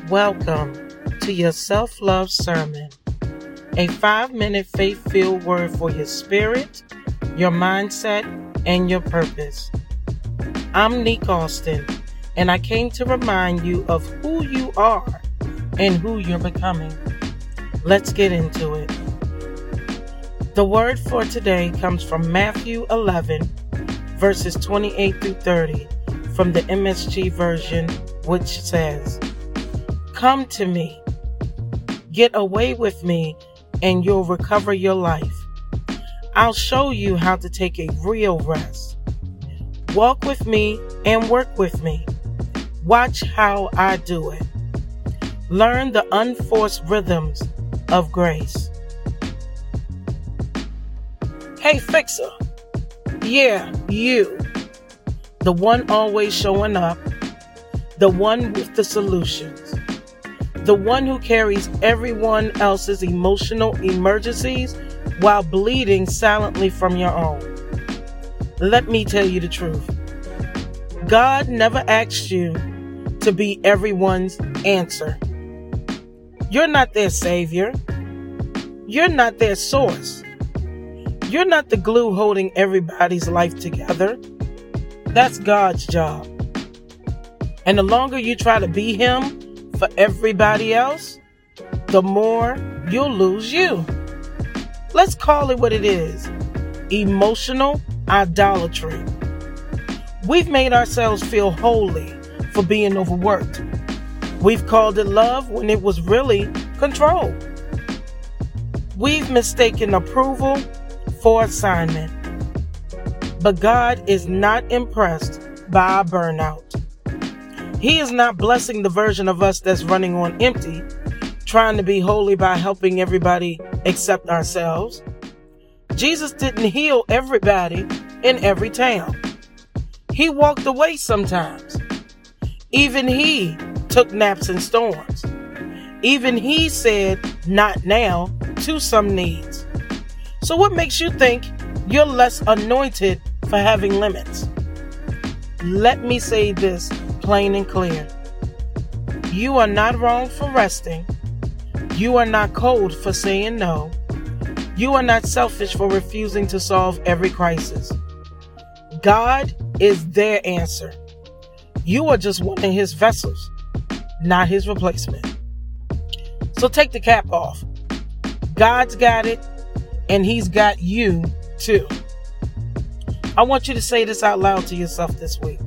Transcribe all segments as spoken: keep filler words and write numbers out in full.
Welcome to your self-love sermon, a five-minute faith-filled word for your spirit, your mindset, and your purpose. I'm Nick Austin, and I came to remind you of who you are and who you're becoming. Let's get into it. The word for today comes from Matthew eleven, verses twenty-eight through thirty, from the M S G version, which says, "Come to me, get away with me, and you'll recover your life. I'll show you how to take a real rest. Walk with me and work with me. Watch how I do it. Learn the unforced rhythms of grace." Hey, fixer. Yeah, you. The one always showing up. The one with the solutions. The one who carries everyone else's emotional emergencies while bleeding silently from your own. Let me tell you the truth. God never asked you to be everyone's answer. You're not their savior. You're not their source. You're not the glue holding everybody's life together. That's God's job. And the longer you try to be Him for everybody else, the more you'll lose you. Let's call it what it is. Emotional idolatry. We've made ourselves feel holy for being overworked. We've called it love when it was really control. We've mistaken approval for assignment. But God is not impressed by our burnout. He is not blessing the version of us that's running on empty, trying to be holy by helping everybody except ourselves. Jesus didn't heal everybody in every town. He walked away sometimes. Even He took naps in storms. Even He said, "Not now," to some needs. So what makes you think you're less anointed for having limits? Let me say this plain and clear. You are not wrong for resting. You are not cold for saying no. You are not selfish for refusing to solve every crisis. God is their answer. You are just one of His vessels, not His replacement. So take the cap off. God's got it, and He's got you too. I want you to say this out loud to yourself this week.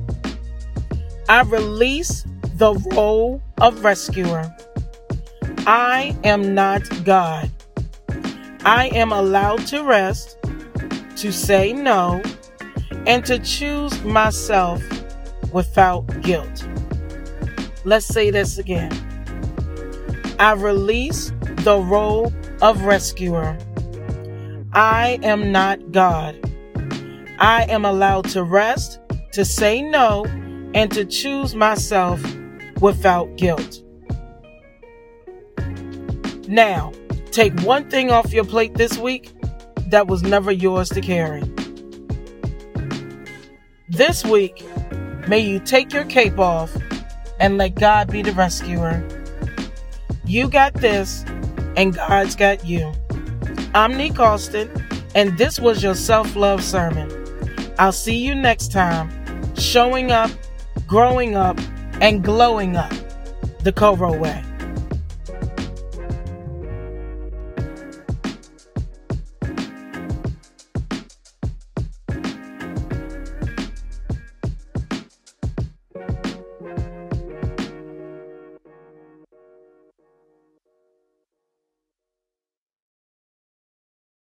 I release the role of rescuer. I am not God. I am allowed to rest, to say no, and to choose myself without guilt. Let's say this again. I release the role of rescuer. I am not God. I am allowed to rest, to say no, and to choose myself without guilt. Now, take one thing off your plate this week that was never yours to carry. This week, may you take your cape off and let God be the rescuer. You got this, and God's got you. I'm Nick Austin, and this was your self-love sermon. I'll see you next time, showing up, growing up, and glowing up the Coro way.